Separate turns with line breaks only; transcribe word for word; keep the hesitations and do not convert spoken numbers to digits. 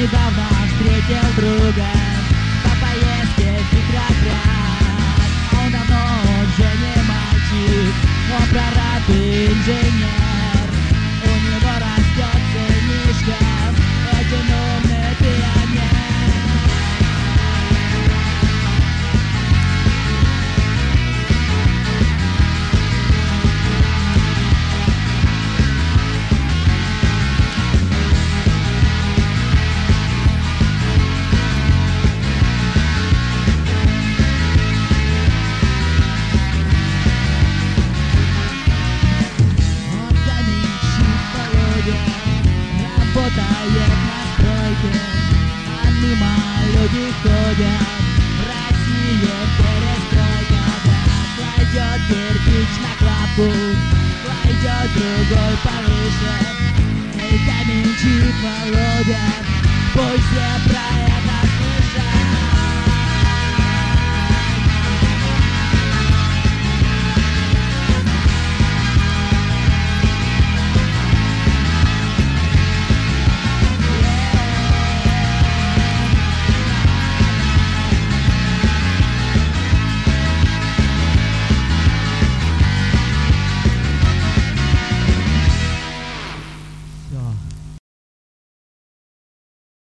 Недавно встретил друга по поездке в Петроград. Он давно уже не мальчик, он прорабый инженер. У него растет сынишка, очень умный пионер. Работает на стройке, а мимо люди ходят. Россия перестройка, да. Кладет кирпич на кладку, кладет другой повыше. Эй, каменщик Володя, пусть все про это